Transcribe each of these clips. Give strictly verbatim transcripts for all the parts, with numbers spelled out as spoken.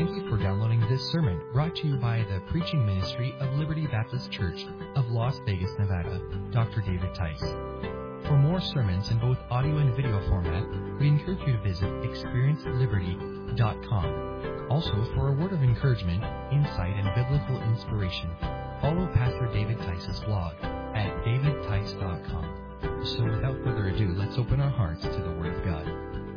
Thank you for downloading this sermon brought to you by the preaching ministry of Liberty Baptist Church of Las Vegas, Nevada, Doctor David Tice. For more sermons in both audio and video format, we encourage you to visit experience liberty dot com. Also, for a word of encouragement, insight, and biblical inspiration, follow Pastor David Tice's blog at david tice dot com. So without further ado, let's open our hearts to the Word of God.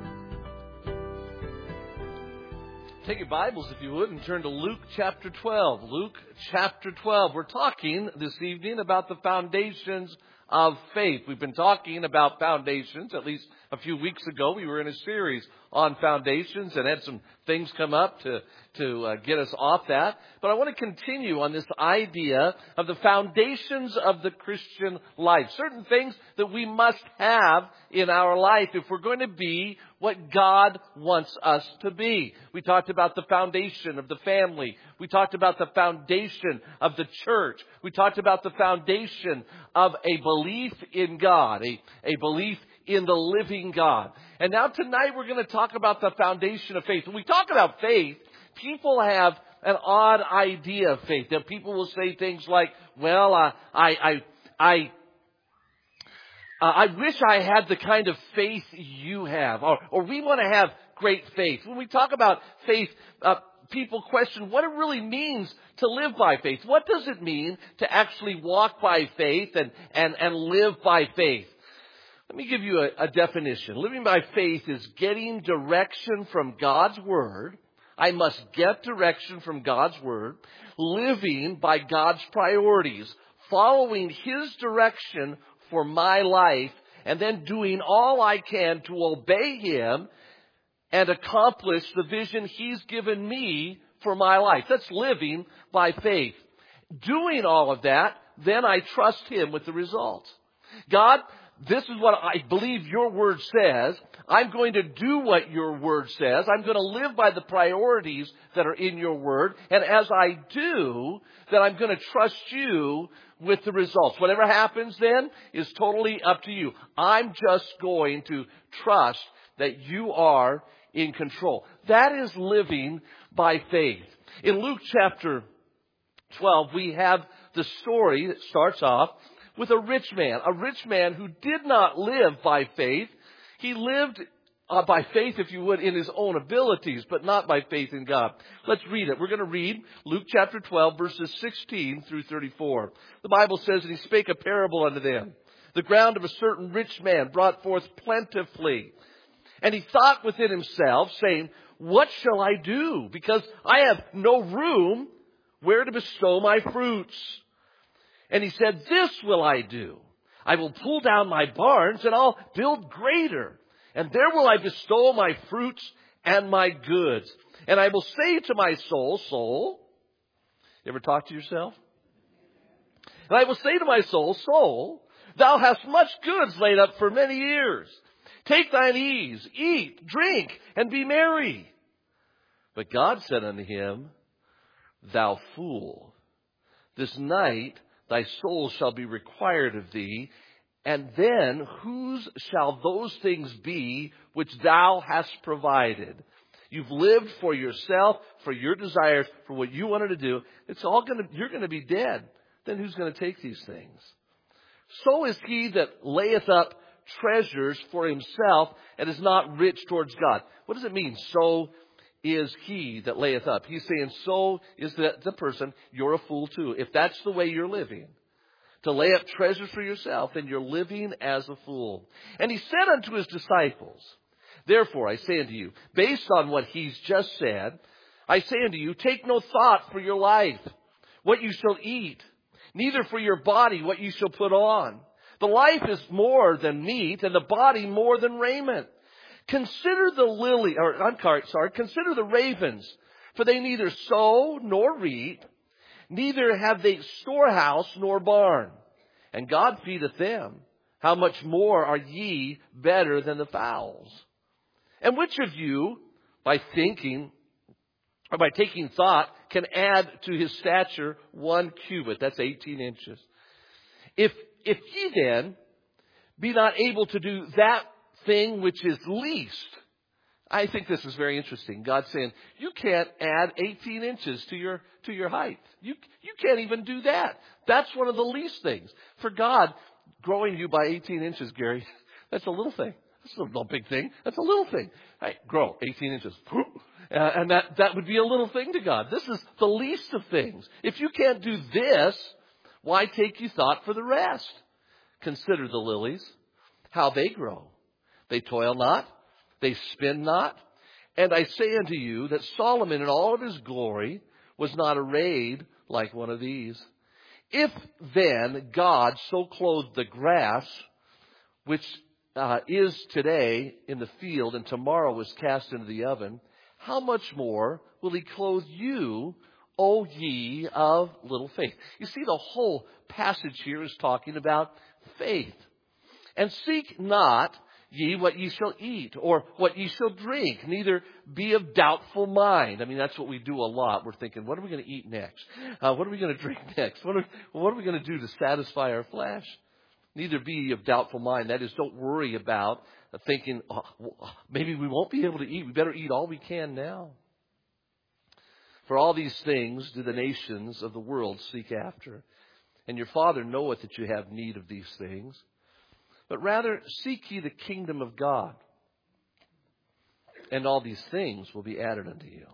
Take your Bibles, if you would, and turn to Luke chapter twelve. Luke chapter twelve. We're talking this evening about the foundations of faith. We've been talking about foundations. At least a few weeks ago, we were in a series on foundations and had some things come up to, to uh, get us off that. But I want to continue on this idea of the foundations of the Christian life. Certain things that we must have in our life if we're going to be what God wants us to be. We talked about the foundation of the family. We talked about the foundation of the church. We talked about the foundation of a belief in God, a, a belief in the living God. And now tonight we're going to talk about the foundation of faith. When we talk about faith, people have an odd idea of faith. That people will say things like, well, uh, I, I, I, Uh, I wish I had the kind of faith you have, or, or we want to have great faith. When we talk about faith, uh, people question what it really means to live by faith. What does it mean to actually walk by faith and, and, and live by faith? Let me give you a, a definition. Living by faith is getting direction from God's Word. I must get direction from God's Word, living by God's priorities, following His direction for my life, and then doing all I can to obey Him and accomplish the vision He's given me for my life. That's living by faith. Doing all of that, then I trust Him with the results. God, this is what I believe your word says. I'm going to do what your word says. I'm going to live by the priorities that are in your word. And as I do, then I'm going to trust you with the results. Whatever happens then is totally up to you. I'm just going to trust that you are in control. That is living by faith. In Luke chapter twelve, we have the story that starts off with a rich man, a rich man who did not live by faith. He lived uh, by faith, if you would, in his own abilities, but not by faith in God. Let's read it. We're going to read Luke chapter twelve, verses sixteen through thirty-four. The Bible says, "And he spake a parable unto them. The ground of a certain rich man brought forth plentifully. And he thought within himself, saying, What shall I do? Because I have no room where to bestow my fruits. And he said, This will I do. I will pull down my barns, and I'll build greater. And there will I bestow my fruits and my goods. And I will say to my soul, Soul," you ever talk to yourself? "And I will say to my soul, Soul, thou hast much goods laid up for many years. Take thine ease, eat, drink, and be merry. But God said unto him, Thou fool, this night thy soul shall be required of thee, and then whose shall those things be which thou hast provided?" You've lived for yourself, for your desires, for what you wanted to do. It's all going to, you're going to be dead. Then who's going to take these things? "So is he that layeth up treasures for himself and is not rich towards God." What does it mean? So is he that layeth up. He's saying, so is the, the person. You're a fool too. If that's the way you're living, to lay up treasures for yourself, then you're living as a fool. "And he said unto his disciples, Therefore I say unto you," based on what he's just said, "I say unto you, take no thought for your life, what you shall eat, neither for your body what you shall put on. The life is more than meat, and the body more than raiment. Consider the lily, or I'm sorry, consider the ravens, for they neither sow nor reap, neither have they storehouse nor barn, and God feedeth them. How much more are ye better than the fowls? And which of you, by thinking, or by taking thought, can add to his stature one cubit?" That's eighteen inches. If, if ye then be not able to do that thing which is least, I think this is very interesting. God's saying, you can't add eighteen inches to your to your height. You you can't even do that. That's one of the least things. For God, growing you by eighteen inches, Gary, that's a little thing. That's no big thing. That's a little thing. Hey, grow eighteen inches. Uh, and that, that would be a little thing to God. This is the least of things. If you can't do this, why take you thought for the rest? Consider the lilies, how they grow. They toil not. They spin not. And I say unto you that Solomon in all of his glory was not arrayed like one of these. If then God so clothed the grass, which uh, is today in the field and tomorrow is cast into the oven, how much more will he clothe you, O ye of little faith? You see, the whole passage here is talking about faith. And seek not ye what ye shall eat, or what ye shall drink, neither be of doubtful mind. I mean, that's what we do a lot. We're thinking, what are we going to eat next? Uh, what are we going to drink next? What are, what are we going to do to satisfy our flesh? Neither be ye of doubtful mind. That is, don't worry about thinking, oh, maybe we won't be able to eat. We better eat all we can now. For all these things do the nations of the world seek after. And your Father knoweth that you have need of these things. But rather seek ye the kingdom of God, and all these things will be added unto you.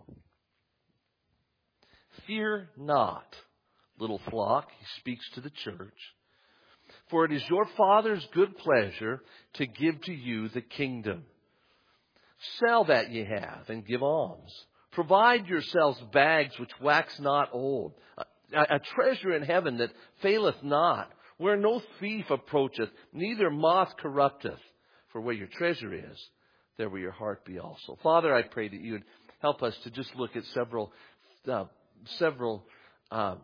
Fear not, little flock, he speaks to the church, for it is your Father's good pleasure to give to you the kingdom. Sell that ye have, and give alms. Provide yourselves bags which wax not old, a, a treasure in heaven that faileth not, where no thief approacheth, neither moth corrupteth. For where your treasure is, there will your heart be also. Father, I pray that you would help us to just look at several uh, several uh,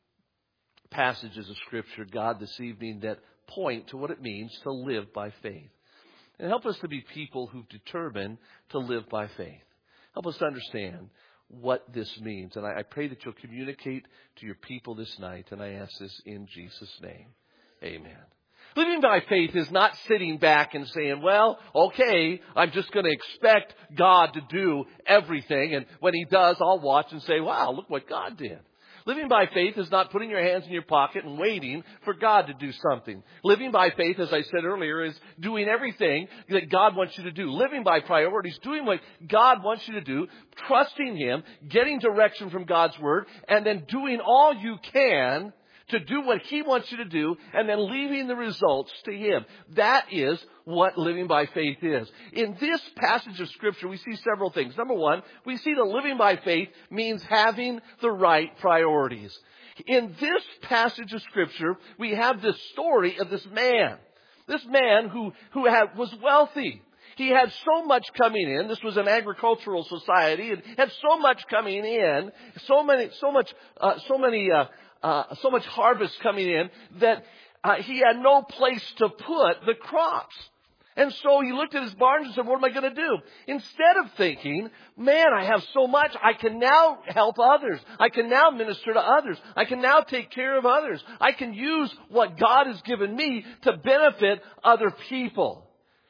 passages of Scripture, God, this evening that point to what it means to live by faith. And help us to be people who've determined to live by faith. Help us to understand what this means. And I, I pray that you'll communicate to your people this night. And I ask this in Jesus' name. Amen. Living by faith is not sitting back and saying, well, okay, I'm just going to expect God to do everything. And when he does, I'll watch and say, wow, look what God did. Living by faith is not putting your hands in your pocket and waiting for God to do something. Living by faith, as I said earlier, is doing everything that God wants you to do. Living by priorities, doing what God wants you to do, trusting him, getting direction from God's word, and then doing all you can to do what he wants you to do, and then leaving the results to him. That is what living by faith is. In this passage of Scripture, we see several things. Number one, we see that living by faith means having the right priorities. In this passage of Scripture, we have this story of this man. This man who, who had, was wealthy. He had so much coming in. This was an agricultural society. It had so much coming in, so many, so much, uh, so many, uh, Uh, so much harvest coming in that uh, he had no place to put the crops. And so he looked at his barns and said, what am I going to do? Instead of thinking, man, I have so much, I can now help others. I can now minister to others. I can now take care of others. I can use what God has given me to benefit other people.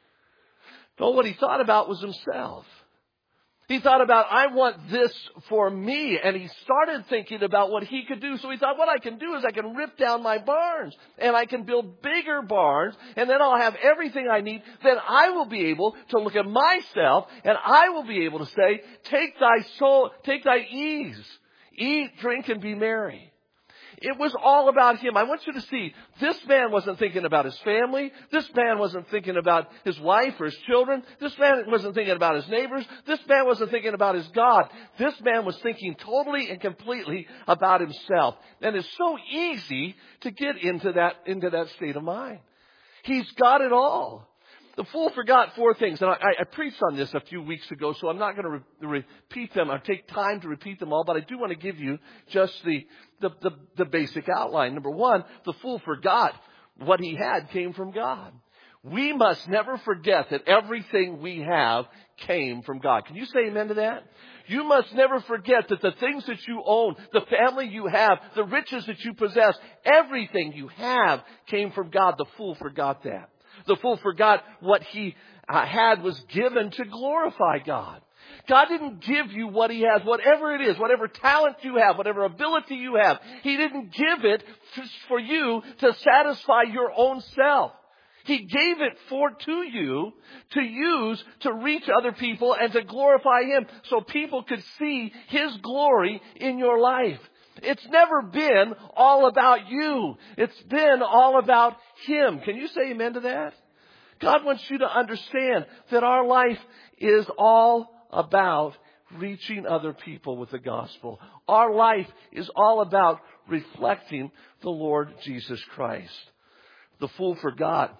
But what he thought about was himself. He thought about, I want this for me. And he started thinking about what he could do. So he thought, what I can do is I can rip down my barns. And I can build bigger barns. And then I'll have everything I need. Then I will be able to look at myself. And I will be able to say, take thy soul, take thy ease. Eat, drink, and be merry. It was all about him. I want you to see, this man wasn't thinking about his family. This man wasn't thinking about his wife or his children. This man wasn't thinking about his neighbors. This man wasn't thinking about his God. This man was thinking totally and completely about himself. And it's so easy to get into that, into that state of mind. He's got it all. The fool forgot four things. And I, I preached on this a few weeks ago, so I'm not going to re- repeat them. I'll take time to repeat them all, but I do want to give you just the, the, the, the basic outline. Number one, the fool forgot what he had came from God. We must never forget that everything we have came from God. Can you say amen to that? You must never forget that the things that you own, the family you have, the riches that you possess, everything you have came from God. The fool forgot that. The fool forgot what he uh, had was given to glorify God. God didn't give you what He has, whatever it is, whatever talent you have, whatever ability you have. He didn't give it for you to satisfy your own self. He gave it for to you to use to reach other people and to glorify Him so people could see His glory in your life. It's never been all about you. It's been all about Him. Can you say amen to that? God wants you to understand that our life is all about reaching other people with the gospel. Our life is all about reflecting the Lord Jesus Christ. The fool forgot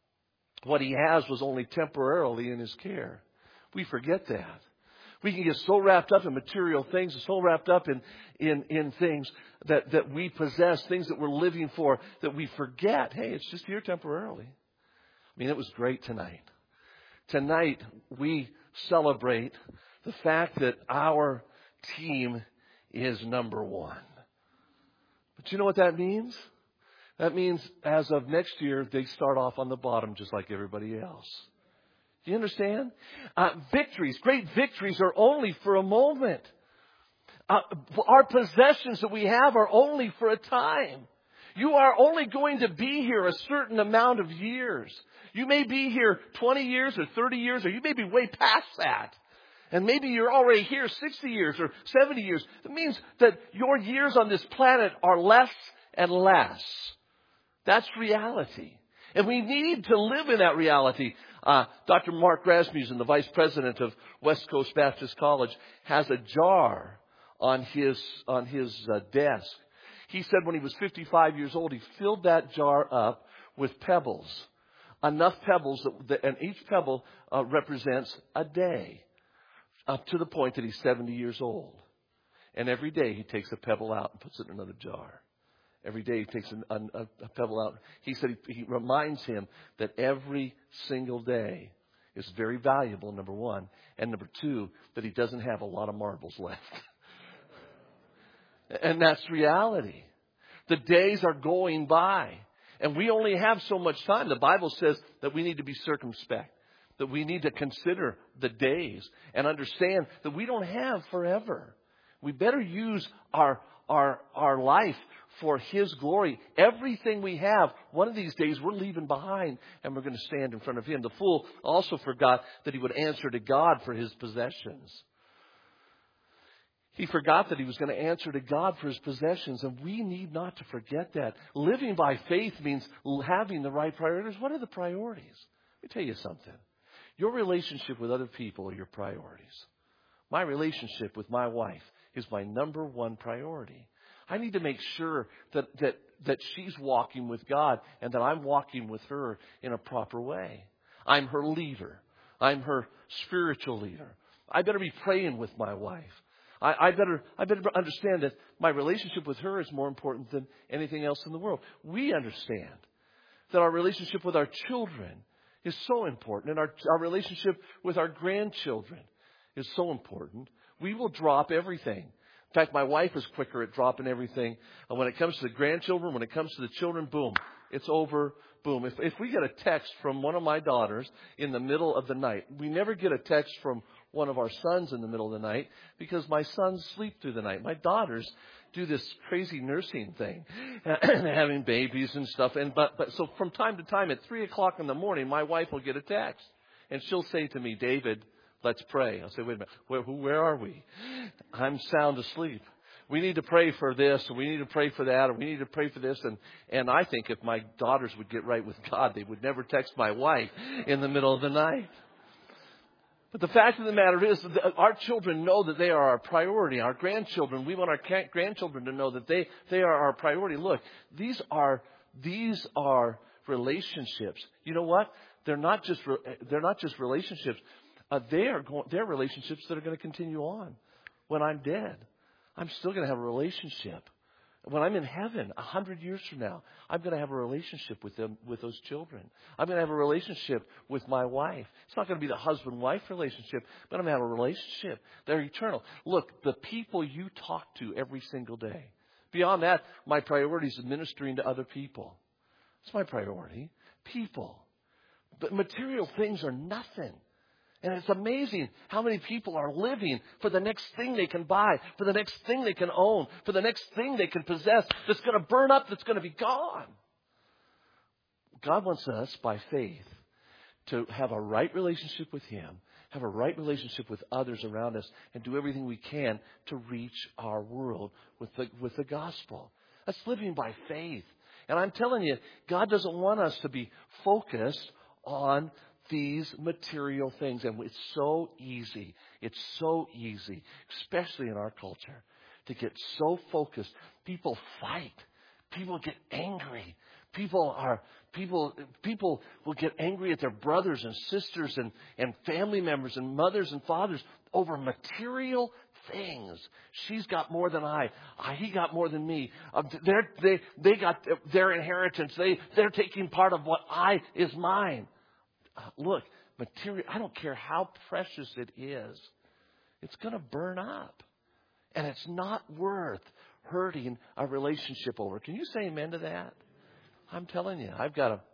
what he has was only temporarily in his care. We forget that. We can get so wrapped up in material things, so wrapped up in, in, in things that, that we possess, things that we're living for, that we forget, hey, it's just here temporarily. I mean, it was great tonight. Tonight, we celebrate the fact that our team is number one. But you know what that means? That means as of next year, they start off on the bottom just like everybody else. Do you understand? Uh, victories, great victories are only for a moment. Uh, our possessions that we have are only for a time. You are only going to be here a certain amount of years. You may be here twenty years or thirty years, or you may be way past that. And maybe you're already here sixty years or seventy years. It means that your years on this planet are less and less. That's reality. And we need to live in that reality. Uh, Doctor Mark Rasmussen, the vice president of West Coast Baptist College, has a jar on his, on his uh, desk. He said when he was fifty-five years old, he filled that jar up with pebbles. Enough pebbles, that, that, and each pebble uh, represents a day, up to the point that he's seventy years old. And every day he takes a pebble out and puts it in another jar. Every day he takes an, a, a pebble out. He said he, he reminds him that every single day is very valuable, number one. And number two, that he doesn't have a lot of marbles left. And that's reality. The days are going by. And we only have so much time. The Bible says that we need to be circumspect. That we need to consider the days and understand that we don't have forever. We better use our, our, our life for His glory. Everything we have, one of these days we're leaving behind and we're going to stand in front of Him. The fool also forgot that he would answer to God for his possessions. He forgot that he was going to answer to God for his possessions, and we need not to forget that. Living by faith means having the right priorities. What are the priorities? Let me tell you something. Your relationship with other people are your priorities. My relationship with my wife is my number one priority. I need to make sure that, that, that she's walking with God and that I'm walking with her in a proper way. I'm her leader. I'm her spiritual leader. I better be praying with my wife. I, I better I better understand that my relationship with her is more important than anything else in the world. We understand that our relationship with our children is so important, and our, our relationship with our grandchildren is so important. We will drop everything. In fact, my wife is quicker at dropping everything. And when it comes to the grandchildren, when it comes to the children, boom, it's over, boom. If, if we get a text from one of my daughters in the middle of the night, we never get a text from one of our sons in the middle of the night because my sons sleep through the night. My daughters do this crazy nursing thing, having babies and stuff. And but, but so from time to time at three o'clock in the morning, my wife will get a text. And she'll say to me, David, let's pray. I'll say, wait a minute, where, who, where are we? I'm sound asleep. We need to pray for this, or we need to pray for that, or we need to pray for this. And, and I think if my daughters would get right with God, they would never text my wife in the middle of the night. But the fact of the matter is that our children know that they are our priority. Our grandchildren, we want our grandchildren to know that they, they are our priority. Look, these are, these are relationships. You know what? They're not just, they're not just relationships. Uh, they are going, they're relationships that are going to continue on. When I'm dead, I'm still going to have a relationship. When I'm in heaven, a hundred years from now, I'm going to have a relationship with them, with those children. I'm going to have a relationship with my wife. It's not going to be the husband-wife relationship, but I'm going to have a relationship. They're eternal. Look, the people you talk to every single day. Beyond that, my priority is ministering to other people. It's my priority. People. But material things are nothing. And it's amazing how many people are living for the next thing they can buy, for the next thing they can own, for the next thing they can possess that's going to burn up, that's going to be gone. God wants us, by faith, to have a right relationship with Him, have a right relationship with others around us, and do everything we can to reach our world with the, with the gospel. That's living by faith. And I'm telling you, God doesn't want us to be focused on these material things. And it's so easy. It's so easy, especially in our culture, to get so focused. People fight. People get angry. People are people people will get angry at their brothers and sisters and, and family members and mothers and fathers over material things. She's got more than I. I he got more than me. Uh, they're, they they got their inheritance. They they're taking part of what I is mine. Uh, look, material. I don't care how precious it is. It's going to burn up, and it's not worth hurting a relationship over. Can you say amen to that? I'm telling you, I've got a,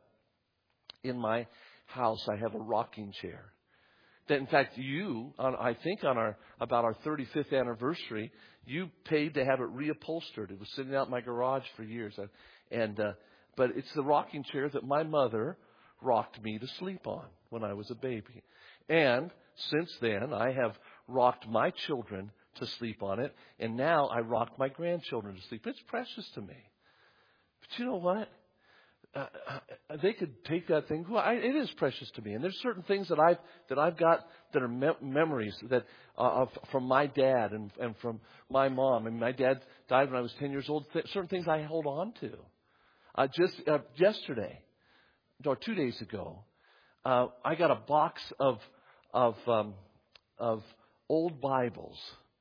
in my house, I have a rocking chair. That, in fact, you, on, I think on our, about our thirty-fifth anniversary, you paid to have it reupholstered. It was sitting out in my garage for years. And, uh, but it's the rocking chair that my mother rocked me to sleep on when I was a baby. And since then, I have rocked my children to sleep on it. And now I rock my grandchildren to sleep. It's precious to me. But you know what? Uh, they could take that thing. Well, I, it is precious to me, and there's certain things that I've that I've got that are me- memories that uh, of, from my dad and, and from my mom. And my dad died when I was ten years old. Th- certain things I hold on to. Uh, just uh, yesterday, or two days ago, uh, I got a box of of um, of old Bibles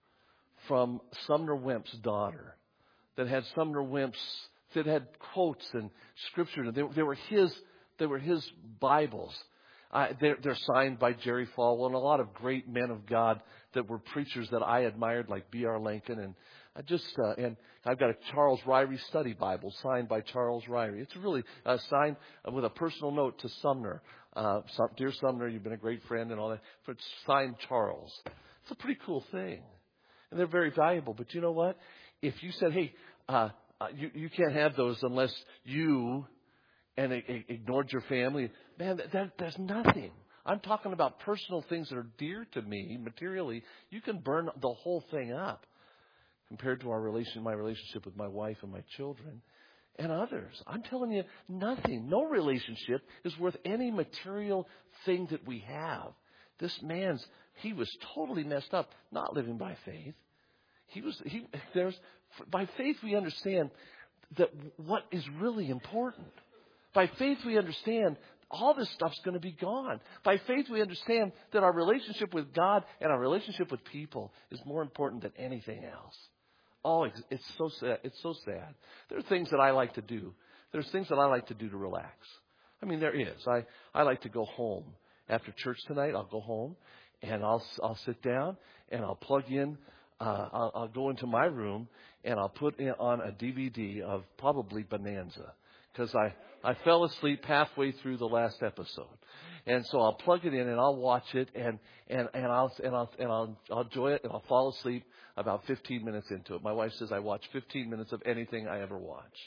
from Sumner Wemp's daughter that had Sumner Wemp's. That had quotes and scripture. They, they were his. They were his Bibles. Uh, they're, they're signed by Jerry Falwell and a lot of great men of God that were preachers that I admired, like B R Lincoln, and I just uh, and I've got a Charles Ryrie study Bible signed by Charles Ryrie. It's really uh, signed with a personal note to Sumner. Uh, Dear Sumner, you've been a great friend and all that. But it's signed Charles. It's a pretty cool thing, and they're very valuable. But you know what? If you said, hey. Uh, Uh, you, you can't have those unless you and it, it ignored your family. Man, that, that, there's nothing. I'm talking about personal things that are dear to me materially. You can burn the whole thing up compared to our relation, my relationship with my wife and my children and others. I'm telling you, nothing. No relationship is worth any material thing that we have. This man's, he was totally messed up, not living by faith. He was, he, there's, by faith we understand that what is really important. By faith we understand all this stuff's going to be gone. By faith we understand that our relationship with God and our relationship with people is more important than anything else. Oh, it's so sad. It's so sad. There are things that I like to do. There's things that I like to do to relax. I mean, there is. I, I like to go home. After church tonight, I'll go home and I'll, I'll sit down and I'll plug in Uh, I'll, I'll go into my room and I'll put in on a D V D of probably Bonanza because I, I fell asleep halfway through the last episode, and so I'll plug it in and I'll watch it and and, and I'll and I'll and I'll, I'll enjoy it and I'll fall asleep about fifteen minutes into it. My wife says I watch fifteen minutes of anything I ever watch.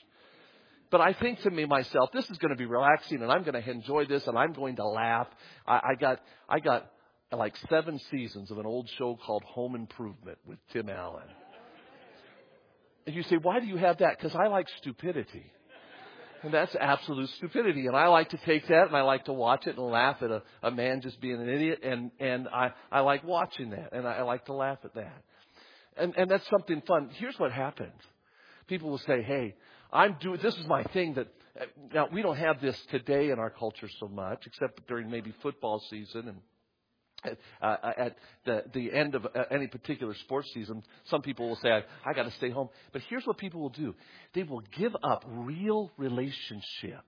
But I think to me myself, this is going to be relaxing and I'm going to enjoy this and I'm going to laugh. I, I got I got. like seven seasons of an old show called Home Improvement with Tim Allen. And you say, why do you have that? Because I like stupidity. And that's absolute stupidity. And I like to take that and I like to watch it and laugh at a, a man just being an idiot. And, and I, I like watching that. And I, I like to laugh at that. And, and that's something fun. Here's what happens. People will say, hey, I'm doing, this is my thing that, now we don't have this today in our culture so much, except during maybe football season and Uh, at the, the end of uh, any particular sports season, some people will say, I, I got to stay home. But here's what people will do. They will give up real relationship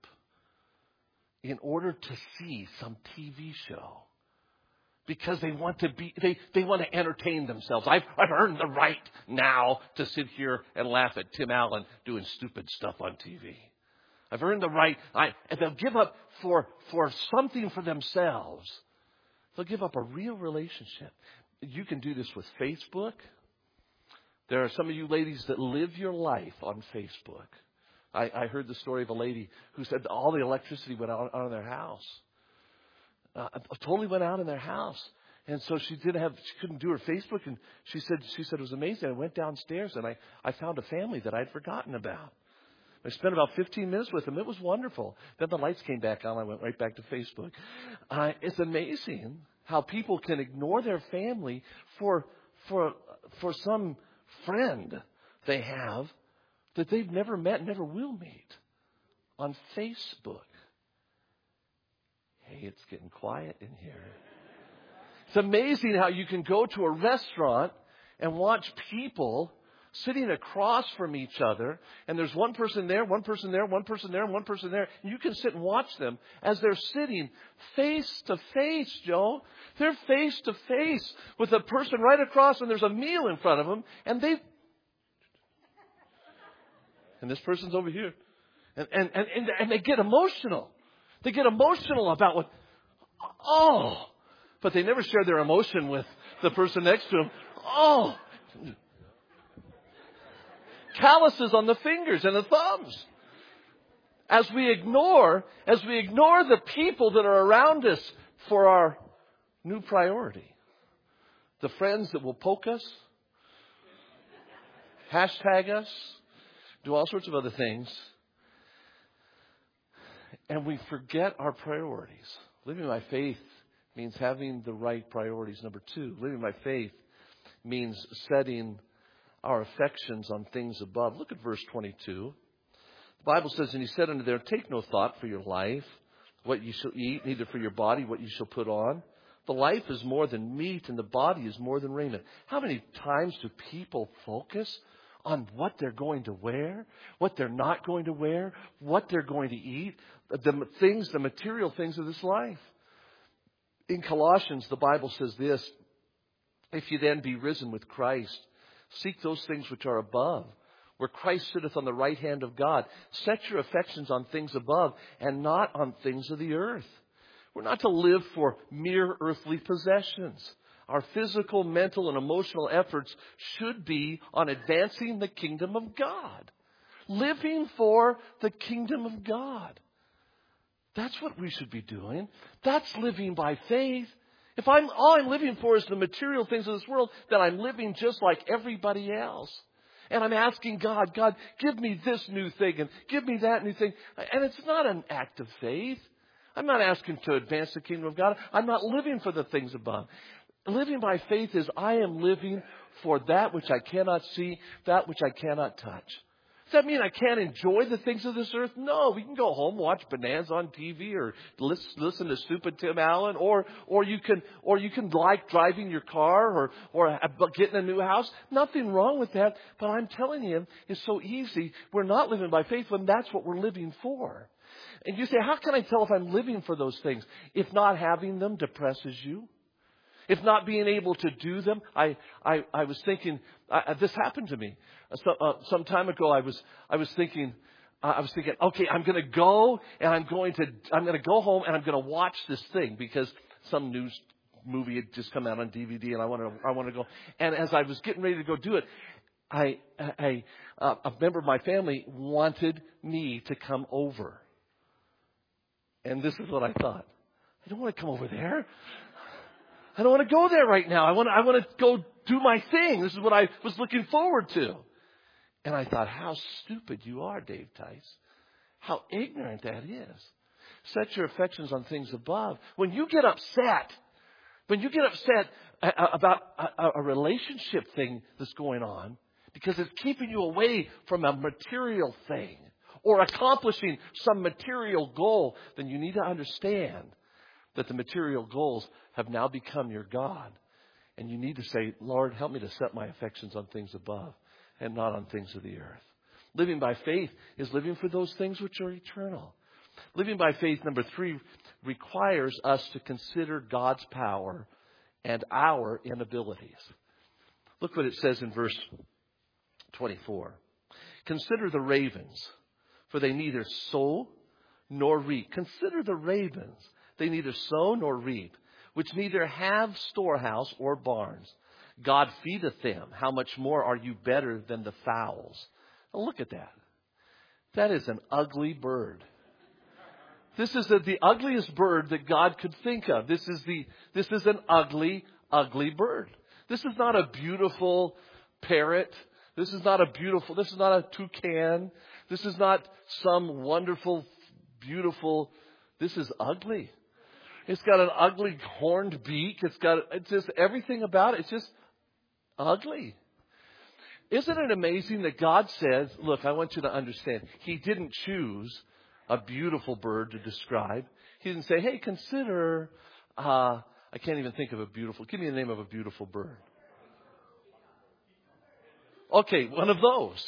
in order to see some T V show. Because they want to be, they, they want to entertain themselves. I've, I've earned the right now to sit here and laugh at Tim Allen doing stupid stuff on T V. I've earned the right. I, and they'll give up for, for something for themselves. They'll give up a real relationship. You can do this with Facebook. There are some of you ladies that live your life on Facebook. I, I heard the story of a lady who said all the electricity went out, out of their house. Uh, totally went out in their house. And so she didn't have, she couldn't do her Facebook. And she said, she said it was amazing. I went downstairs and I, I found a family that I'd forgotten about. I spent about fifteen minutes with them. It was wonderful. Then the lights came back on. I went right back to Facebook. Uh, it's amazing how people can ignore their family for, for, for some friend they have that they've never met, never will meet on Facebook. Hey, it's getting quiet in here. It's amazing how you can go to a restaurant and watch people sitting across from each other, and there's one person there, one person there, one person there, and one person there. And you can sit and watch them as they're sitting face to face, Joe. They're face to face with a person right across, and there's a meal in front of them, and they and this person's over here. And and and, and, and they get emotional. They get emotional about what, oh, but they never share their emotion with the person next to them. Oh, calluses on the fingers and the thumbs. As we ignore, as we ignore the people that are around us for our new priority. The friends that will poke us, hashtag us, do all sorts of other things. And we forget our priorities. Living by faith means having the right priorities. Number two, living by faith means setting our affections on things above. Look at verse twenty-two. The Bible says, and he said unto them, take no thought for your life, what you shall eat, neither for your body, what you shall put on. The life is more than meat, and the body is more than raiment. How many times do people focus on what they're going to wear, what they're not going to wear, what they're going to eat, the things, the material things of this life? In Colossians, the Bible says this, if you then be risen with Christ, seek those things which are above, where Christ sitteth on the right hand of God. Set your affections on things above and not on things of the earth. We're not to live for mere earthly possessions. Our physical, mental, and emotional efforts should be on advancing the kingdom of God. Living for the kingdom of God. That's what we should be doing. That's living by faith. If I'm all I'm living for is the material things of this world, then I'm living just like everybody else. And I'm asking God, God, give me this new thing and give me that new thing. And it's not an act of faith. I'm not asking to advance the kingdom of God. I'm not living for the things above. Living by faith is I am living for that which I cannot see, that which I cannot touch. Does that mean I can't enjoy the things of this earth? No, we can go home, watch Bonanza on T V, or listen, listen to stupid Tim Allen, or or you can or you can like driving your car, or or getting a new house. Nothing wrong with that. But I'm telling you, it's so easy. We're not living by faith when that's what we're living for. And you say, how can I tell if I'm living for those things? If not having them depresses you. If not being able to do them, I I, I was thinking, I, this happened to me. So, uh, some time ago, I was I was thinking, uh, I was thinking, okay, I'm going to go and I'm going to I'm going to go home and I'm going to watch this thing because some news movie had just come out on D V D and I want to I want to go. And as I was getting ready to go do it, I I uh, a member of my family wanted me to come over. And this is what I thought: I don't want to come over there. I don't want to go there right now. I want to, I want to go do my thing. This is what I was looking forward to. And I thought, how stupid you are, Dave Tice. How ignorant that is. Set your affections on things above. When you get upset, when you get upset about a, a relationship thing that's going on, because it's keeping you away from a material thing or accomplishing some material goal, then you need to understand that the material goals have now become your God. And you need to say, Lord, help me to set my affections on things above and not on things of the earth. Living by faith is living for those things which are eternal. Living by faith, number three, requires us to consider God's power and our inabilities. Look what it says in verse twenty-four. Consider the ravens, for they neither sow nor reap. Consider the ravens. They neither sow nor reap, which neither have storehouse or barns. God feedeth them. How much more are you better than the fowls? Now look at that. That is an ugly bird. This is the, the ugliest bird that God could think of. This is the this is an ugly, ugly bird. This is not a beautiful parrot. This is not a beautiful, this is not a toucan. This is not some wonderful, beautiful, this is ugly. It's got an ugly horned beak. It's got, it's just everything about it. It's just ugly. Isn't it amazing that God says, look, I want you to understand, He didn't choose a beautiful bird to describe. He didn't say, hey, consider, uh, I can't even think of a beautiful, give me the name of a beautiful bird. Okay, one of those.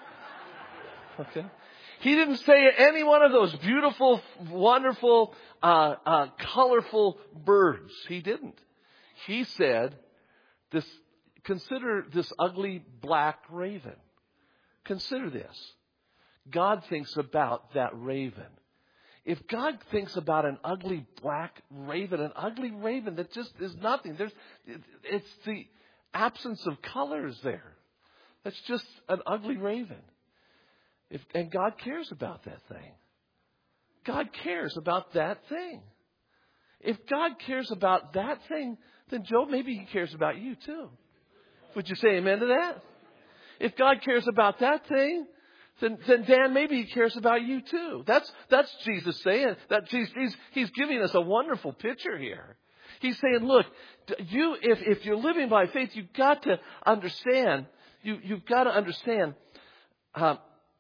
Okay. He didn't say any one of those beautiful, wonderful, uh, uh, colorful birds. He didn't. He said, "This. Consider this ugly black raven. Consider this. God thinks about that raven. If God thinks about an ugly black raven, an ugly raven that just is nothing. There's, it's the absence of colors there. That's just an ugly raven. If, and God cares about that thing. God cares about that thing. If God cares about that thing, then Joe, maybe He cares about you too. Would you say amen to that? If God cares about that thing, then, then Dan, maybe He cares about you too. That's that's Jesus saying that. Jesus, he's, he's giving us a wonderful picture here. He's saying, look, you if if you're living by faith, you've got to understand. You you've got to understand uh,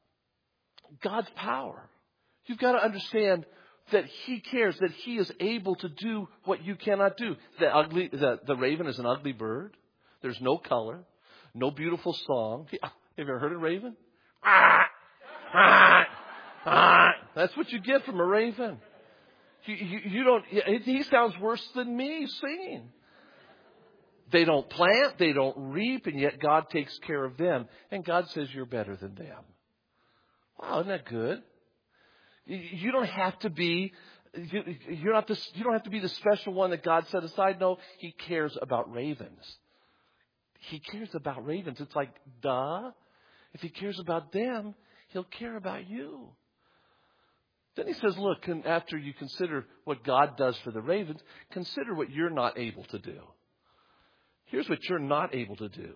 God's power. You've got to understand that He cares, that He is able to do what you cannot do. The ugly, the, the raven is an ugly bird. There's no color, no beautiful song. Have you ever heard a raven? Ah, ah, ah. That's what you get from a raven. You, you, you don't. He sounds worse than me singing. They don't plant, they don't reap, and yet God takes care of them. And God says you're better than them. Wow, isn't that good? You don't have to be. You're not this. You don't have to be the special one that God set aside. No, He cares about ravens. He cares about ravens. It's like, duh. If He cares about them, He'll care about you. Then He says, look, after you consider what God does for the ravens, consider what you're not able to do. Here's what you're not able to do.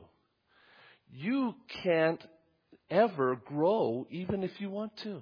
You can't ever grow even if you want to.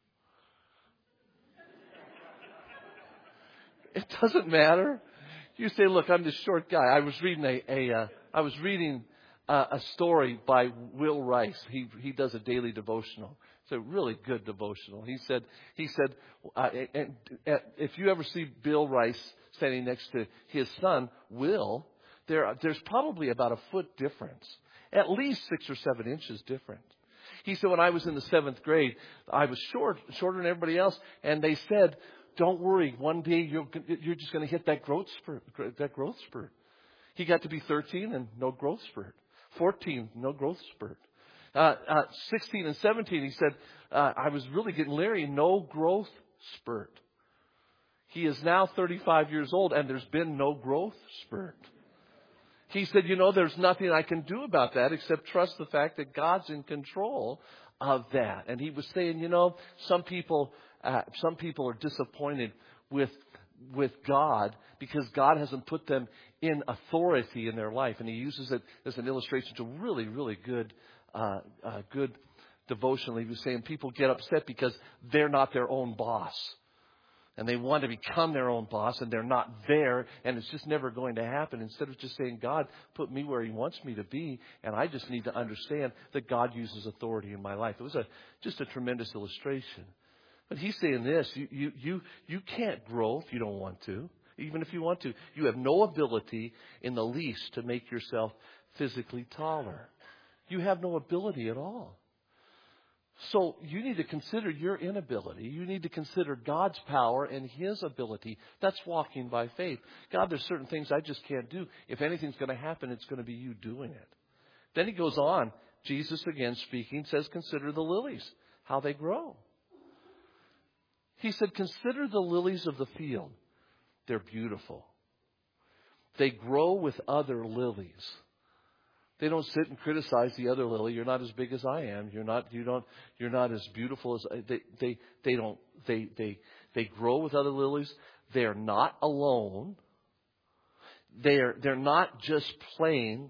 It doesn't matter. You say, look, I'm this short guy. I was reading a, a uh, I was reading uh, a story by Will Rice. He he does a daily devotional. It's a really good devotional. He said he said uh, and, and if you ever see Bill Rice standing next to his son Will, there there's probably about a foot difference, at least six or seven inches different. He said when I was in the seventh grade, I was short, shorter than everybody else, and they said, don't worry, one day you're, you're just going to hit that growth spurt. That growth spurt. He got to be thirteen and no growth spurt. fourteen, no growth spurt. Uh, uh, sixteen and seventeen, he said, uh, I was really getting leery, no growth spurt. He is now thirty-five years old and there's been no growth spurt. He said, you know, there's nothing I can do about that except trust the fact that God's in control of that. And he was saying, you know, some people, uh, some people are disappointed with with God because God hasn't put them in authority in their life. And he uses it as an illustration to really, really good, uh, uh, good devotional. He was saying people get upset because they're not their own boss. And they want to become their own boss and they're not there. And it's just never going to happen. Instead of just saying, God, put me where He wants me to be. And I just need to understand that God uses authority in my life. It was a just a tremendous illustration. But he's saying this, you, you, you, you can't grow if you don't want to, even if you want to. You have no ability in the least to make yourself physically taller. You have no ability at all. So you need to consider your inability. You need to consider God's power and His ability. That's walking by faith. God, there's certain things I just can't do. If anything's going to happen, it's going to be you doing it. Then he goes on. Jesus, again speaking, says, consider the lilies, how they grow. He said, consider the lilies of the field. They're beautiful. They grow with other lilies. They don't sit and criticize the other lily. You're not as big as I am. You're not. You don't. You're not as beautiful as they. They. They don't. They. They. They grow with other lilies. They are not alone. They are. They're not just plain.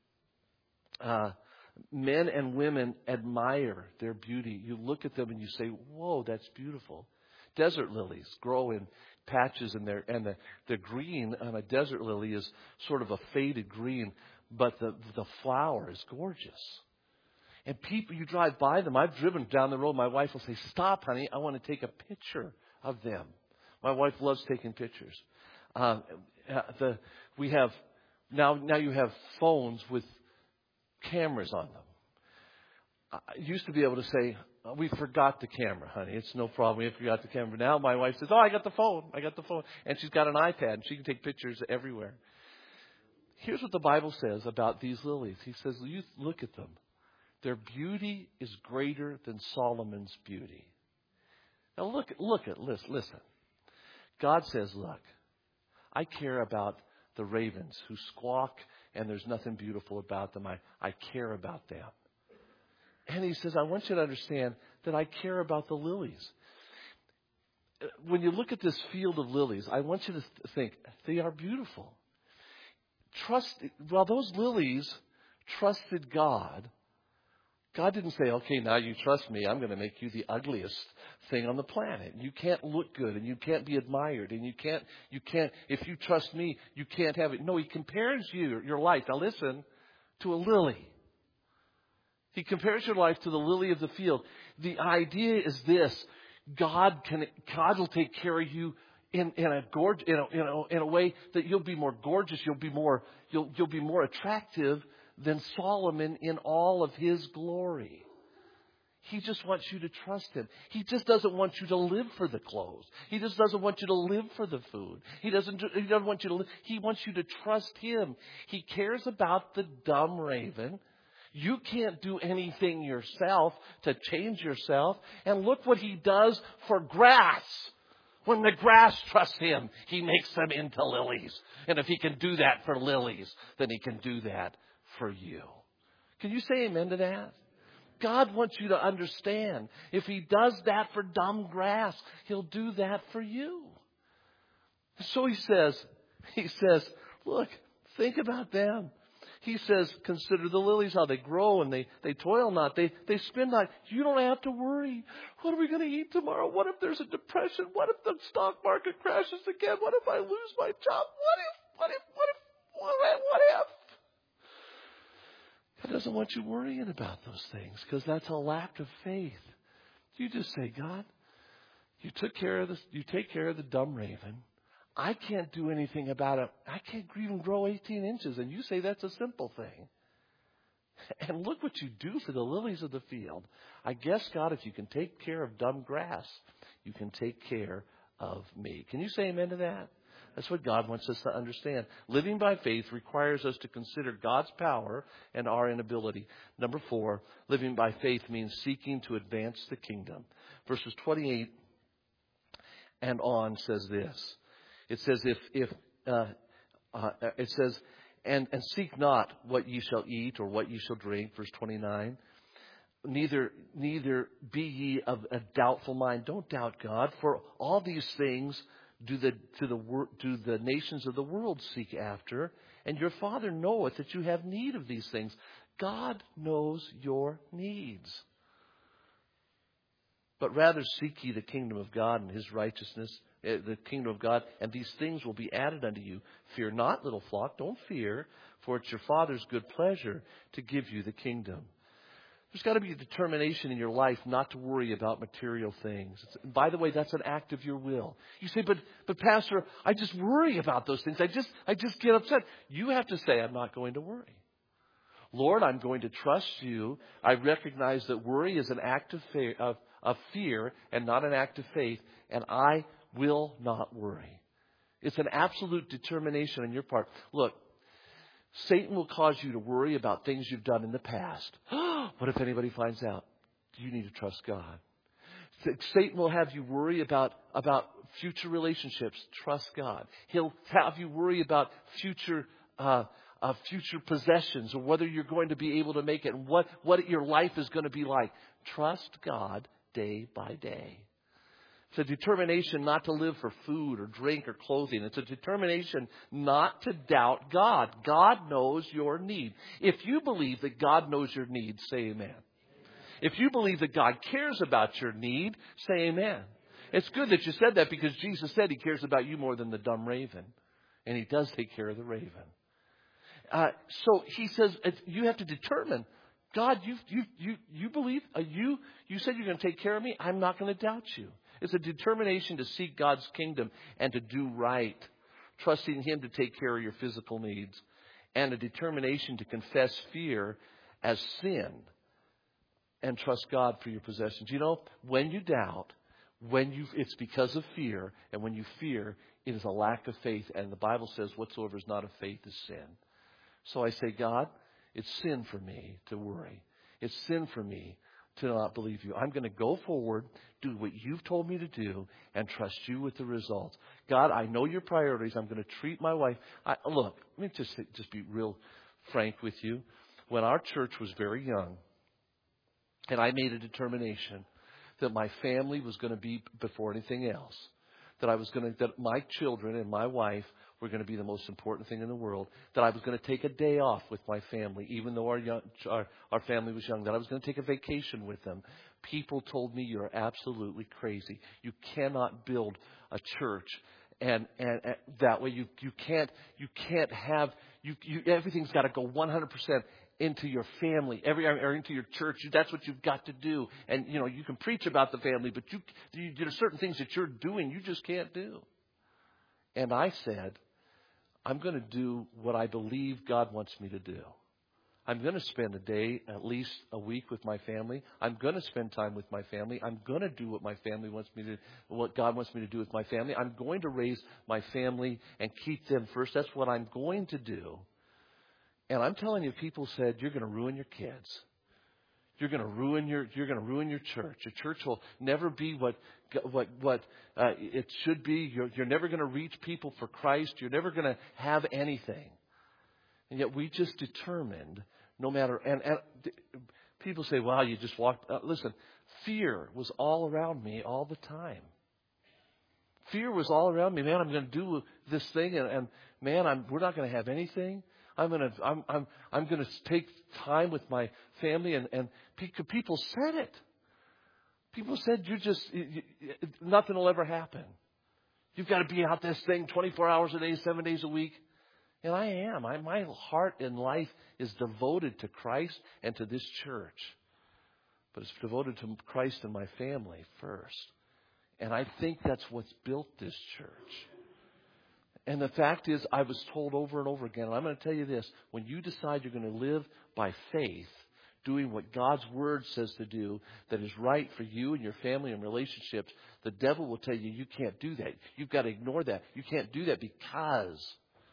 Uh, men and women admire their beauty. You look at them and you say, "Whoa, that's beautiful." Desert lilies grow in patches, and they're and the the green on a desert lily is sort of a faded green. But the the flower is gorgeous. And people, you drive by them. I've driven down the road. My wife will say, "Stop, honey. I want to take a picture of them." My wife loves taking pictures. Um, the we have now now you have phones with cameras on them. I used to be able to say, oh, "We forgot the camera, honey. It's no problem. We forgot the camera." Now my wife says, "Oh, I got the phone. I got the phone," and she's got an iPad and she can take pictures everywhere. Here's what the Bible says about these lilies. He says, you look at them. Their beauty is greater than Solomon's beauty. Now look, look at, listen, listen. God says, look, I care about the ravens who squawk and there's nothing beautiful about them. I, I care about them. And he says, I want you to understand that I care about the lilies. When you look at this field of lilies, I want you to think, they are beautiful. Trust, well, those lilies trusted God. God didn't say, okay, now you trust me. I'm going to make you the ugliest thing on the planet. You can't look good and you can't be admired and you can't, you can't, if you trust me, you can't have it. No, he compares you, your life, now listen, to a lily. He compares your life to the lily of the field. The idea is this, God can, God will take care of you In, in a gorge, in a, in a in a way that you'll be more gorgeous, you'll be more you'll you'll be more attractive than Solomon in all of his glory. He just wants you to trust him. He just doesn't want you to live for the clothes. He just doesn't want you to live for the food. He doesn't he doesn't want you to live. He wants you to trust him. He cares about the dumb raven. You can't do anything yourself to change yourself. And look what he does for grass. When the grass trusts him, he makes them into lilies. And if he can do that for lilies, then he can do that for you. Can you say amen to that? God wants you to understand. If he does that for dumb grass, he'll do that for you. So he says, he says, look, think about them. He says, consider the lilies, how they grow and they, they toil not. They, they spin not. You don't have to worry. What are we going to eat tomorrow? What if there's a depression? What if the stock market crashes again? What if I lose my job? What if, what if, what if, what if, what if? God doesn't want you worrying about those things because that's a lack of faith. You just say, God, you took care of this. You take care of the dumb raven. I can't do anything about it. I can't even grow eighteen inches. And you say that's a simple thing. And look what you do for the lilies of the field. I guess, God, if you can take care of dumb grass, you can take care of me. Can you say amen to that? That's what God wants us to understand. Living by faith requires us to consider God's power and our inability. Number four, living by faith means seeking to advance the kingdom. Verses twenty-eight and on says this. It says, if, if, uh, uh, it says, and, and seek not what ye shall eat or what ye shall drink. Verse twenty-nine. Neither, neither be ye of a doubtful mind. Don't doubt God, for all these things do the, to the, do the nations of the world seek after. And your Father knoweth that you have need of these things. God knows your needs. But rather seek ye the kingdom of God and his righteousness, the kingdom of God, and these things will be added unto you. Fear not, little flock, don't fear, for it's your Father's good pleasure to give you the kingdom. There's got to be a determination in your life not to worry about material things. It's, by the way, that's an act of your will. You say, but, but Pastor, I just worry about those things. I just, I just get upset. You have to say, I'm not going to worry. Lord, I'm going to trust you. I recognize that worry is an act of fear, of, of fear and not an act of faith, and I will not worry. It's an absolute determination on your part. Look, Satan will cause you to worry about things you've done in the past. What if anybody finds out? You need to trust God. Satan will have you worry about, about future relationships. Trust God. He'll have you worry about future uh, uh, future possessions or whether you're going to be able to make it and what, what your life is going to be like. Trust God day by day. It's a determination not to live for food or drink or clothing. It's a determination not to doubt God. God knows your need. If you believe that God knows your need, say amen. If you believe that God cares about your need, say amen. It's good that you said that because Jesus said He cares about you more than the dumb raven. And He does take care of the raven. Uh, so He says you have to determine, God, you you you you believe, uh, you you said you're going to take care of me. I'm not going to doubt you. It's a determination to seek God's kingdom and to do right, trusting Him to take care of your physical needs, and a determination to confess fear as sin and trust God for your possessions. You know, when you doubt, when you it's because of fear, and when you fear, it is a lack of faith. And the Bible says, whatsoever is not of faith is sin. So I say, God, it's sin for me to worry. It's sin for me to not believe you. I'm going to go forward, do what you've told me to do, and trust you with the results. God, I know your priorities. I'm going to treat my wife. I, look, let me just just be real frank with you. When our church was very young, and I made a determination that my family was going to be before anything else, that I was going to, that my children and my wife were going to be the most important thing in the world, that I was going to take a day off with my family, even though our, young, our, our family was young, that I was going to take a vacation with them. People told me, you're absolutely crazy. You cannot build a church. And, and, and that way you, you can't, you can't have, you, you, everything's got to go one hundred percent into your family, every or into your church. That's what you've got to do. And, you know, you can preach about the family, but you, you there are certain things that you're doing you just can't do. And I said, I'm going to do what I believe God wants me to do. I'm going to spend a day, at least a week with my family. I'm going to spend time with my family. I'm going to do what my family wants me to, what God wants me to do with my family. I'm going to raise my family and keep them first. That's what I'm going to do. And I'm telling you, people said, you're going to ruin your kids. You're going to ruin your, you're going to ruin your church. Your church will never be what, what, what uh, it should be. You're, you're never going to reach people for Christ. You're never going to have anything. And yet we just determined, no matter, and, and people say, wow, you just walked. Uh, listen, fear was all around me all the time. Fear was all around me. Man, I'm going to do this thing, and, and man, I'm, we're not going to have anything. I'm going to, I'm, I'm, I'm going to take time with my family, and, and people said it. People said, you just, you, nothing will ever happen. You've got to be out this thing twenty-four hours a day, seven days a week. And I am. I, my heart and life is devoted to Christ and to this church. But it's devoted to Christ and my family first. And I think that's what's built this church. And the fact is, I was told over and over again, and I'm going to tell you this, when you decide you're going to live by faith, doing what God's Word says to do, that is right for you and your family and relationships, the devil will tell you, you can't do that. You've got to ignore that. You can't do that because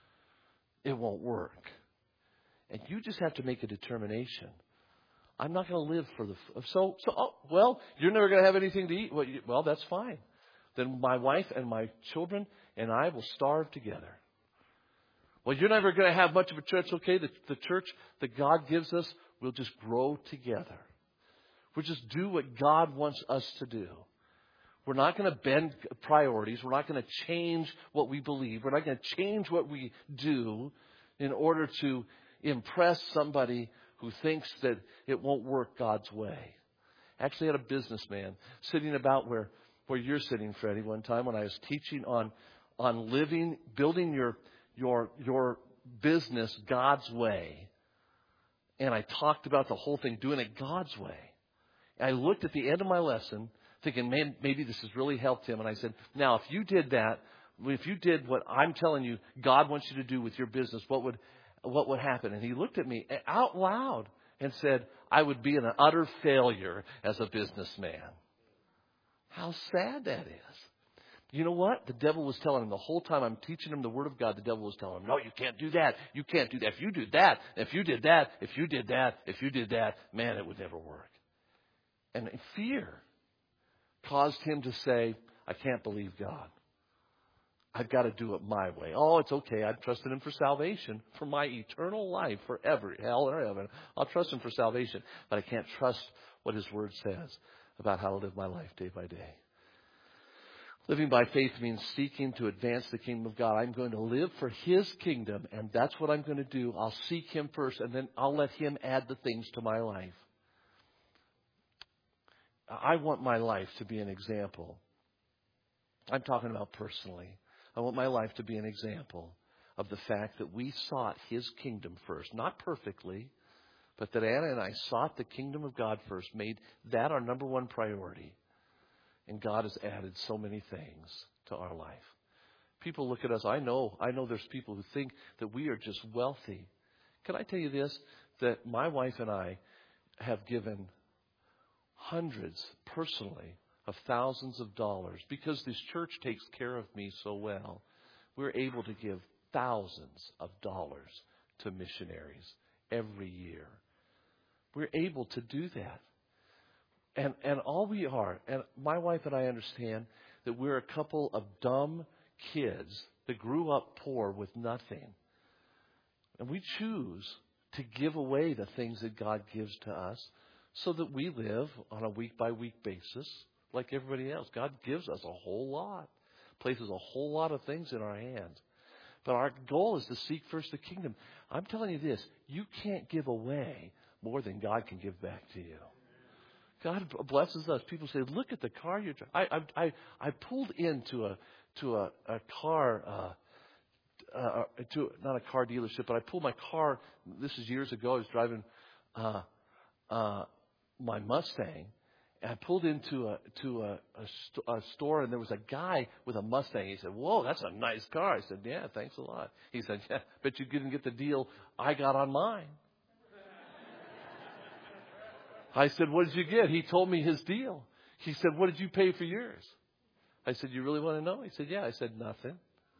it won't work. And you just have to make a determination. I'm not going to live for the... So, so oh, well, you're never going to have anything to eat. Well, you, well, that's fine. Then my wife and my children and I will starve together. Well, you're never going to have much of a church. Okay, the, the church that God gives us will just grow together. We'll just do what God wants us to do. We're not going to bend priorities. We're not going to change what we believe. We're not going to change what we do in order to impress somebody who thinks that it won't work God's way. I actually had a businessman sitting about where, where you're sitting, Freddie, one time when I was teaching on on living, building your your your business God's way. And I talked about the whole thing, doing it God's way. And I looked at the end of my lesson thinking, man, maybe this has really helped him. And I said, now, if you did that, if you did what I'm telling you God wants you to do with your business, what would what would happen? And he looked at me out loud and said, I would be an utter failure as a businessman. How sad that is. You know what? The devil was telling him the whole time I'm teaching him the Word of God, the devil was telling him, no, you can't do that. You can't do that. If you do that, if you did that, if you did that, if you did that, man, it would never work. And fear. caused him to say, I can't believe God. I've got to do it my way. Oh, it's okay. I've trusted him for salvation, for my eternal life, forever, hell or heaven. I'll trust him for salvation, but I can't trust what his word says about how to live my life day by day. Living by faith means seeking to advance the kingdom of God. I'm going to live for his kingdom, and that's what I'm going to do. I'll seek him first, and then I'll let him add the things to my life. I want my life to be an example. I'm talking about personally. I want my life to be an example of the fact that we sought his kingdom first. Not perfectly, but that Anna and I sought the kingdom of God first, made that our number one priority. And God has added so many things to our life. People look at us. I know, I know there's people who think that we are just wealthy. Can I tell you this? That my wife and I have given hundreds, personally, of thousands of dollars. Because this church takes care of me so well, we're able to give thousands of dollars to missionaries every year. We're able to do that. And and all we are, and my wife and I understand that we're a couple of dumb kids that grew up poor with nothing. And we choose to give away the things that God gives to us so that we live on a week-by-week basis like everybody else. God gives us a whole lot, places a whole lot of things in our hands. But our goal is to seek first the kingdom. I'm telling you this, you can't give away more than God can give back to you. God blesses us. People say, "Look at the car you're driving." I I I pulled into a to a, a car uh, uh, to not a car dealership, but I pulled my car. This is years ago. I was driving uh, uh, my Mustang, and I pulled into a to a, a, st- a store, and there was a guy with a Mustang. He said, "Whoa, that's a nice car." I said, "Yeah, thanks a lot." He said, "Yeah, bet you didn't get the deal I got on mine." I said, "What did you get?" He told me his deal. He said, "What did you pay for yours?" I said, "You really want to know?" He said, "Yeah." I said, "Nothing."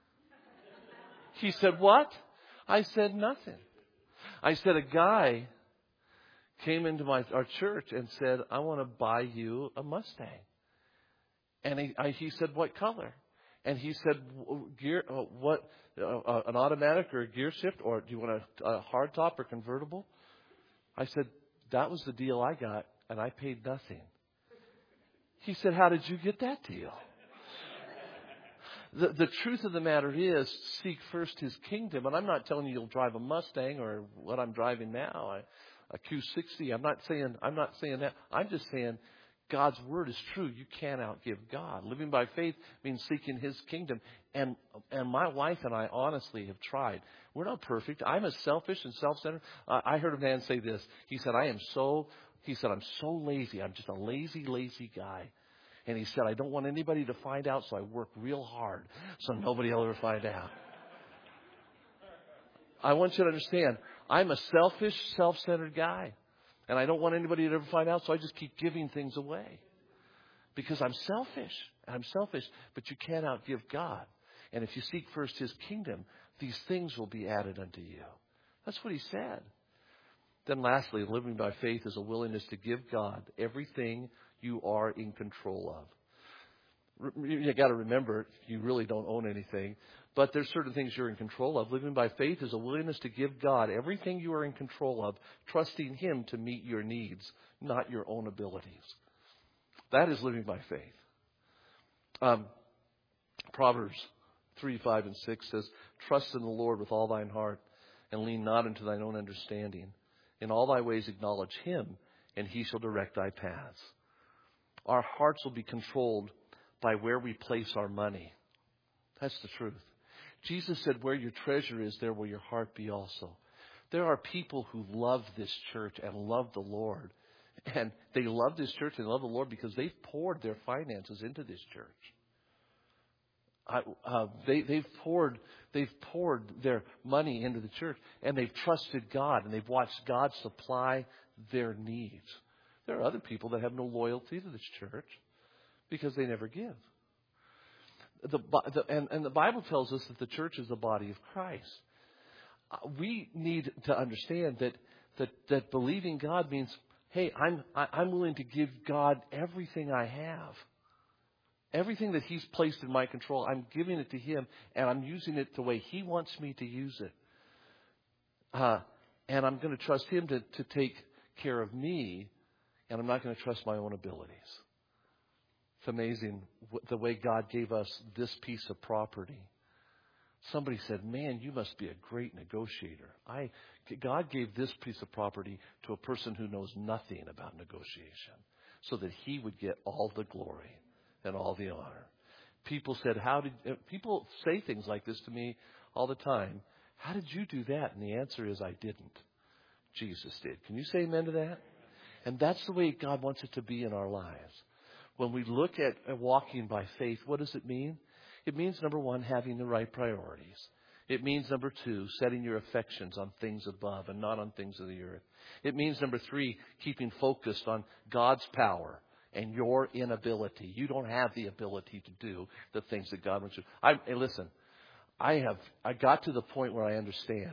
He said, "What?" I said, "Nothing." I said, "A guy came into my our church and said, 'I want to buy you a Mustang.'" And he, I, he said, "What color?" And he said, "Gear, uh, what, uh, uh, an automatic or a gear shift, or do you want a, a hard top or convertible?" I said, "That was the deal I got, and I paid nothing." He said, "How did you get that deal?" The, the truth of the matter is, seek first his kingdom. And I'm not telling you you'll drive a Mustang or what I'm driving now, a, a Q sixty. I'm not saying I'm not saying that. I'm just saying God's word is true. You can't outgive God. Living by faith means seeking his kingdom. And and my wife and I honestly have tried. We're not perfect. I'm as selfish and self-centered. Uh, I heard a man say this. He said, I am so, he said, I'm so lazy. I'm just a lazy, lazy guy. And he said, I don't want anybody to find out, so I work real hard so nobody will ever find out. I want you to understand, I'm a selfish, self-centered guy. And I don't want anybody to ever find out, so I just keep giving things away. Because I'm selfish. I'm selfish, but you can't outgive God. And if you seek first his kingdom, these things will be added unto you. That's what he said. Then lastly, living by faith is a willingness to give God everything you are in control of. You got to remember, you really don't own anything. But there's certain things you're in control of. Living by faith is a willingness to give God everything you are in control of, trusting him to meet your needs, not your own abilities. That is living by faith. Um, Proverbs three, five, and six says, trust in the Lord with all thine heart, and lean not into thine own understanding. In all thy ways acknowledge him, and he shall direct thy paths. Our hearts will be controlled by where we place our money. That's the truth. Jesus said, where your treasure is, there will your heart be also. There are people who love this church and love the Lord. And they love this church and love the Lord because they've poured their finances into this church. I, uh, they, they've poured they've poured their money into the church, and they've trusted God, and they've watched God supply their needs. There are other people that have no loyalty to this church because they never give. The, the, and, and the Bible tells us that the church is the body of Christ. Uh, we need to understand that that that believing God means, hey, I'm I, I'm willing to give God everything I have. Everything that He's placed in my control, I'm giving it to Him, and I'm using it the way He wants me to use it. Uh, and I'm going to trust Him to, to take care of me, and I'm not going to trust my own abilities. It's amazing the way God gave us this piece of property. Somebody said, man, you must be a great negotiator. I, God gave this piece of property to a person who knows nothing about negotiation so that he would get all the glory and all the honor. People said, how did, people say things like this to me all the time. How did you do that? And the answer is, I didn't. Jesus did. Can you say amen to that? And that's the way God wants it to be in our lives. When we look at walking by faith, what does it mean? It means, number one, having the right priorities. It means, number two, setting your affections on things above and not on things of the earth. It means, number three, keeping focused on God's power and your inability. You don't have the ability to do the things that God wants you to. I, hey, listen, I have, I got to the point where I understand,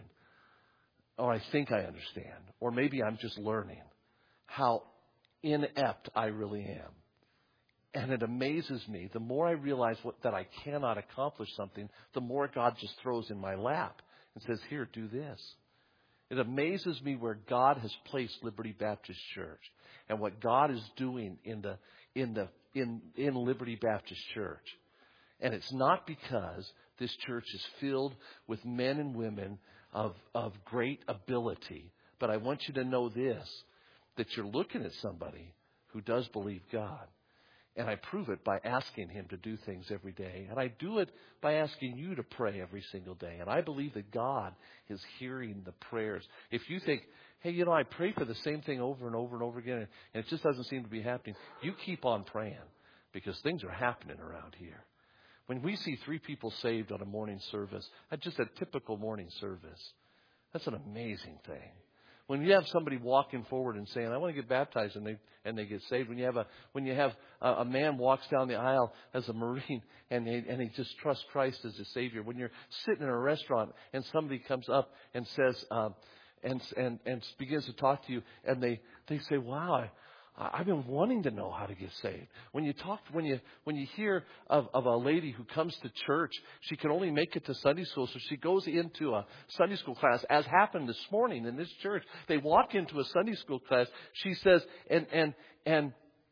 or I think I understand, or maybe I'm just learning how inept I really am. And it amazes me. The more I realize what, that I cannot accomplish something, the more God just throws in my lap and says, here, do this. It amazes me where God has placed Liberty Baptist Church and what God is doing in the in the in in Liberty Baptist Church. And it's not because this church is filled with men and women of of great ability, but I want you to know this, that you're looking at somebody who does believe God. And I prove it by asking Him to do things every day. And I do it by asking you to pray every single day. And I believe that God is hearing the prayers. If you think, hey, you know, I pray for the same thing over and over and over again, and it just doesn't seem to be happening, you keep on praying because things are happening around here. When we see three people saved on a morning service, that's just a typical morning service. That's an amazing thing. When you have somebody walking forward and saying, I want to get baptized, and they and they get saved. When you have a when you have a, a man walks down the aisle as a Marine and he, and he just trusts Christ as a Savior. When you're sitting in a restaurant and somebody comes up and says um, and and and begins to talk to you, and they they say, wow, I, I've been wanting to know how to get saved. When you talk, when you when you hear of, of a lady who comes to church, she can only make it to Sunday school, so she goes into a Sunday school class, as happened this morning in this church. They walk into a Sunday school class. She says, and and and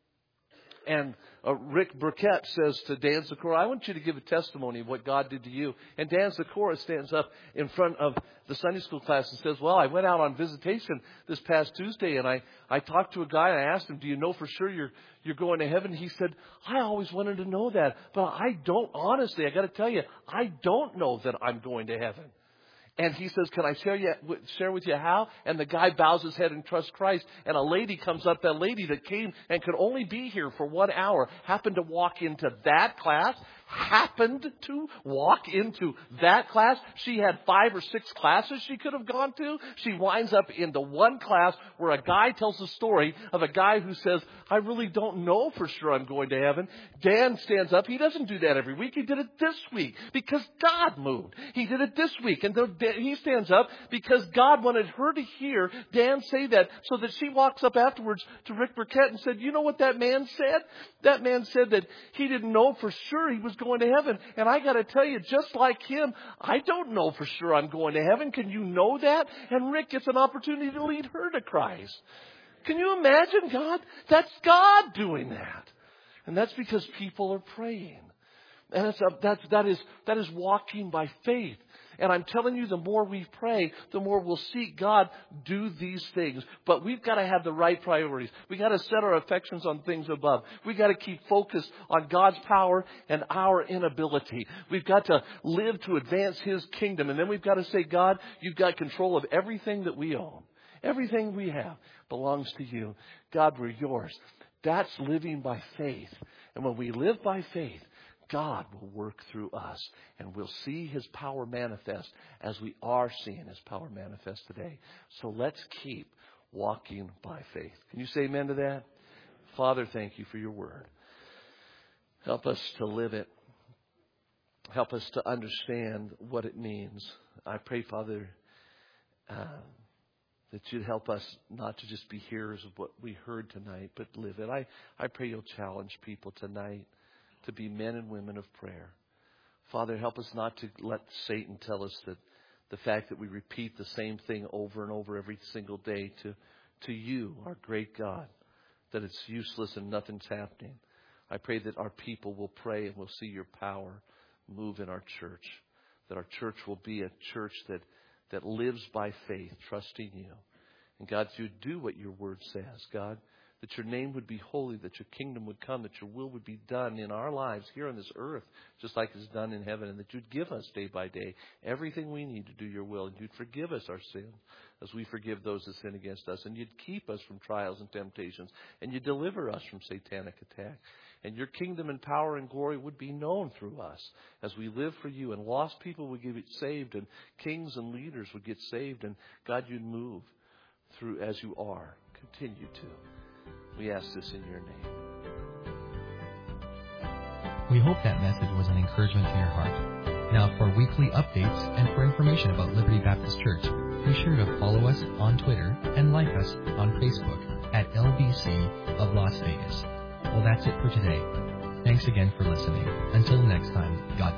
and uh, Rick Burkett says to Dan Zakora, I want you to give a testimony of what God did to you. And Dan Zakora stands up in front of the Sunday school class and says, well, I went out on visitation this past Tuesday, and I, I talked to a guy, and I asked him, do you know for sure you're you're going to heaven? He said, I always wanted to know that, but I don't, honestly, I got to tell you, I don't know that I'm going to heaven. And he says, can I share, you, share with you how? And the guy bows his head and trusts Christ. And a lady comes up, that lady that came and could only be here for one hour, happened to walk into that class, happened to walk into that class. She had five or six classes she could have gone to. She winds up into one class where a guy tells a story of a guy who says, I really don't know for sure I'm going to heaven. Dan stands up. He doesn't do that every week. He did it this week because God moved. He did it this week. And he stands up because God wanted her to hear Dan say that, so that she walks up afterwards to Rick Burkett and said, you know what that man said? That man said that he didn't know for sure he was going to heaven. And I got to tell you, just like him, I don't know for sure I'm going to heaven. Can you know that? And Rick gets an opportunity to lead her to Christ. Can you imagine God? That's God doing that. And that's because people are praying. And that's, a, that's, that is, that is walking by faith. And I'm telling you, the more we pray, the more we'll see God do these things. But we've got to have the right priorities. We've got to set our affections on things above. We've got to keep focused on God's power and our inability. We've got to live to advance His kingdom. And then we've got to say, God, you've got control of everything that we own. Everything we have belongs to you. God, we're yours. That's living by faith. And when we live by faith, God will work through us, and we'll see His power manifest as we are seeing His power manifest today. So let's keep walking by faith. Can you say amen to that? Father, thank you for your word. Help us to live it. Help us to understand what it means. I pray, Father, uh, that you'd help us not to just be hearers of what we heard tonight, but live it. I, I pray you'll challenge people tonight. to be men and women of prayer. Father, help us not to let Satan tell us that the fact that we repeat the same thing over and over every single day to, to you, our great God, that it's useless and nothing's happening. I pray that our people will pray and will see your power move in our church, that our church will be a church that, that lives by faith, trusting you. And God, you do what your word says, God, that your name would be holy, that your kingdom would come, that your will would be done in our lives here on this earth, just like it's done in heaven, and that you'd give us day by day everything we need to do your will, and you'd forgive us our sins as we forgive those that sin against us, and you'd keep us from trials and temptations, and you'd deliver us from satanic attack. And your kingdom and power and glory would be known through us as we live for you, and lost people would get saved, and kings and leaders would get saved, and God, you'd move through as you are. Continue to. We ask this in your name. We hope that message was an encouragement to your heart. Now, for weekly updates and for information about Liberty Baptist Church, be sure to follow us on Twitter and like us on Facebook at L B C of Las Vegas. Well, that's it for today. Thanks again for listening. Until next time, God